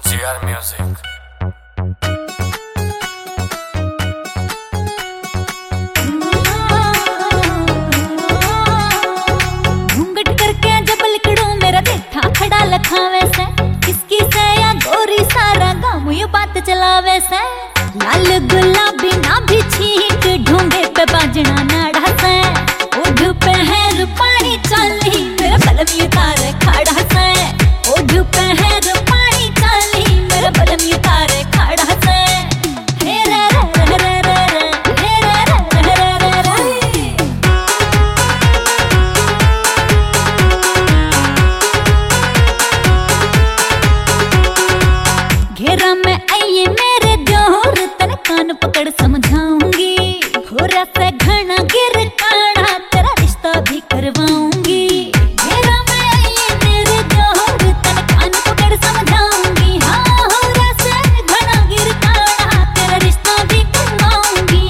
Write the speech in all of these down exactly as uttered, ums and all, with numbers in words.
जी R music. घूंघट करके जब लिकड़ू मेरा देखा खड़ा लखावे से, किसकी से या गोरी सारा गाँव ये बात चलावे से। लाल गुलाबी ना भी छींक ढूंढे पे बाजना नाड़ा से, ओढ़ पे है रूपानी चाली मेरा बलम ये तारे खड़ा से। ओढ़ पे है रूपानी चाली मेरा बलम ये तारे खड़ा से। हे रे रे रे रे रे, हे रे रे रे रे रे। घेरा में आइए मेरे जोर, तन कान पकड़ समझाऊंगी। घोरा से घना गिर काढ़ा तेरा रिश्ता भी करवाऊंगी। घेरा में आइए मेरे जोर, तन कान पकड़ समझाऊंगी। हाँ घोरा से घना गिर काढ़ा तेरा रिश्ता भी करवाऊंगी।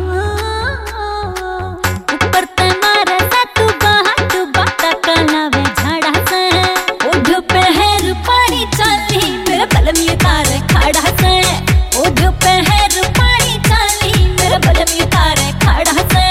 ऊपर ते मारे सा तू बाहा तू बाता कालावे झाड़ा से। ओढ़ पे है रूपानी चाली मेरा बलम ये तारे खड़ा से। ओढ़ पे है रूपानी चाली मेरा बलम ये तारे खड़ा से।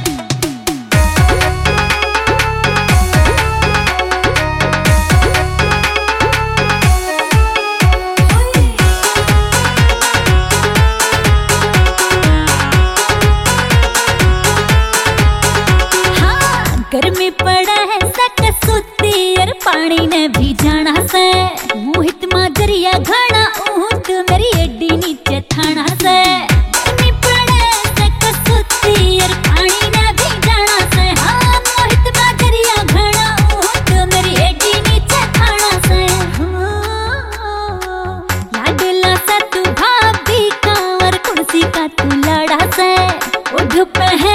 हाँ गर्मी पड़ा है सक सुती और पानी ने भी जाना से। मोहित माजरिया घना ऊंट मेरी एडी नीचे थाना से। गर्मी पड़ा है सक सुती और पानी ने भी जाना से। हाँ मोहित माजरिया घना ऊंट मेरी एडी नीचे थाना से। लाडला सा तू भाभी का और कुर्सी का तू लाड़ा से। ओढ़ पे है